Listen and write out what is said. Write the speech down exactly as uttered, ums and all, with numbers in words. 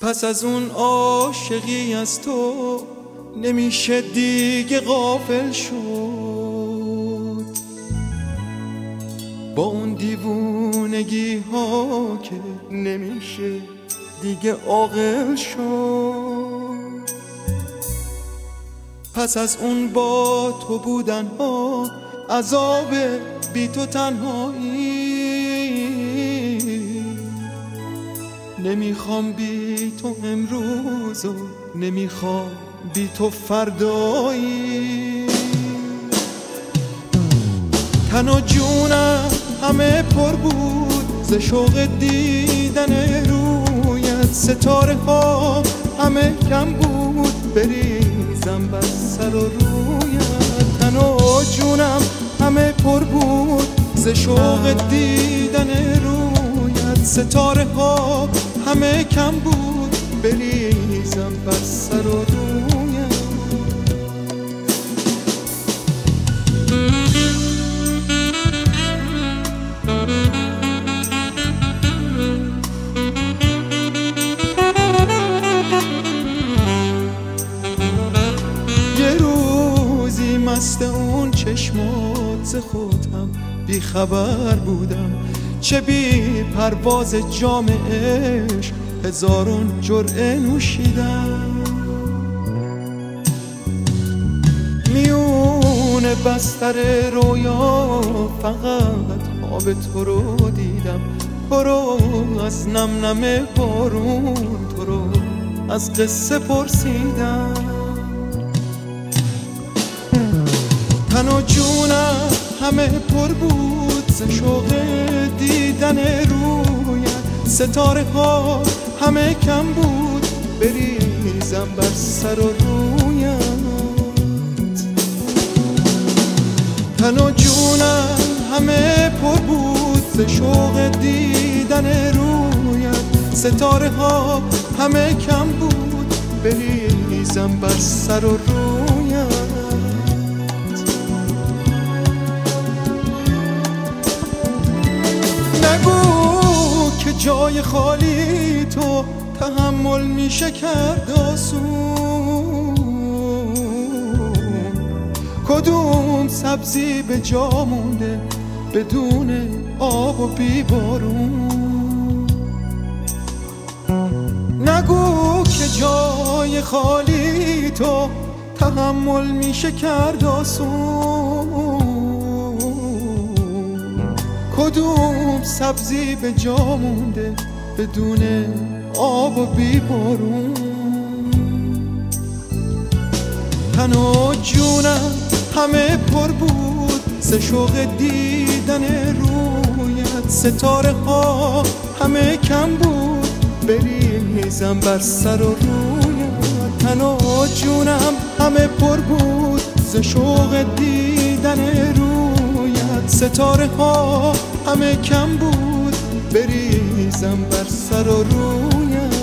پس از اون عاشقی از تو نمیشه دیگه غافل شد، با اون دیوونگی ها که نمیشه دیگه عاقل شد. پس از اون با تو بودن ها عذاب بی تو تنهایی، نمیخوام بی تو امروز و نمیخوام بی تو فردایی. تن و جونم همه پر بود ز شوق دیدن رویت، ستاره ها همه کم بود بریزم بر سر و رویت. تن و جونم همه پر بود ز شوق دیدن رویت، ستاره ها همه کم بود بریزم بر سر و رویت. یه روزی مست اون چشمات ز خودم بی خبر بودم، چه بی پرواز جام عشق هزارون جرعه نوشیدم. میون بستر رویا فقط خواب تو رو دیدم، برو از نم نم بارون تو رو از قصه پرسیدم. تن و جونم همه پر بود ز شوق دیدن رویت، ستاره ها همه کم بود بریزم بر سر و رویت. تن و جونم همه پر بود ز شوق دیدن رویت، ستاره ها همه کم بود بریزم بر سر و رویت. نگو که جای خالی تو تحمل میشه کرد آسون، کدوم سبزی به جا مونده بدون آب و بی بارون. نگو که جای خالی تو تحمل میشه کرد آسون، کدوم سبزی به جا مونده بدون آب و بی بارون. تن و جونم همه پر بود ز شوق دیدن رویت، ستاره ها همه کم بود بریزم بر سر و رویت. تن و جونم همه پر بود ز شوق دیدن رویت، ستاره ها همه کم بود بریزم بر سر و رویت.